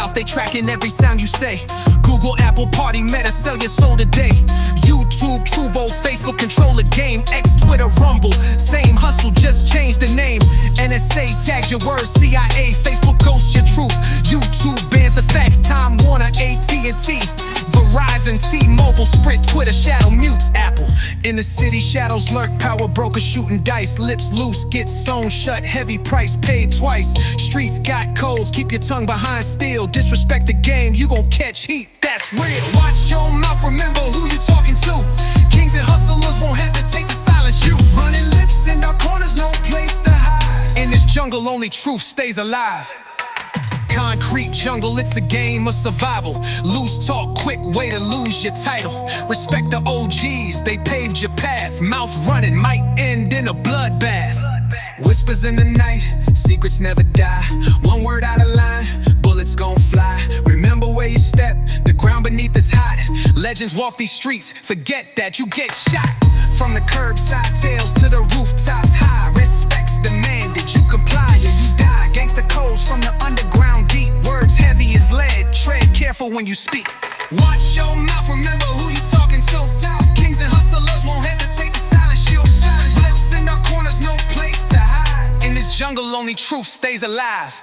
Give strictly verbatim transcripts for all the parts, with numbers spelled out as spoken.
south, they tracking every sound you say. Google, Apple, Party, Meta, sell your soul today. YouTube, Truvo, Facebook, control the game. X, Twitter, Rumble, same hustle, just change the name. N S A tags your words, C I A, Facebook ghosts your truth. YouTube bans the facts, Time Warner, A T and T, Verizon, T-Mobile, Sprint, Twitter, shadow mutes Apple. In the city, shadows lurk, power broker shooting dice. Lips loose, get sewn shut, heavy price paid twice. Streets got codes, keep your tongue behind steel. Disrespect the game, you gon' catch heat, that's real. Watch your mouth, remember who you talking to. Kings and hustlers won't hesitate to silence you. Running lips in dark corners, no place to hide. In this jungle, only truth stays alive. Concrete jungle, it's a game of survival. Loose talk, quick way to lose your title. Respect the O Gs, they paved your path. Mouth running might end in a bloodbath. Whispers in the night, secrets never die. One word out of line, bullets gon' fly. Remember where you step, the ground beneath is hot. Legends walk these streets, forget that you get shot. From the curbside tales to the rooftops high. Respect's demanded, you comply or you die. Gangsta codes from the underground deep. Words heavy as lead, tread careful when you speak. Watch your mouth, remember who you talking to. Kings and hustlers won't hesitate to silence you. Lips in dark corners, no place to hide. In this jungle, only truth stays alive.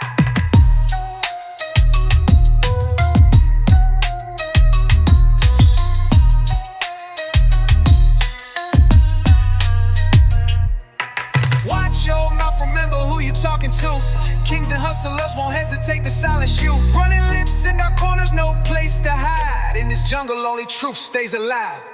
Remember who you talking to. Kings and hustlers won't hesitate to silence you. Running lips in dark corners, no place to hide. In this jungle, only truth stays alive.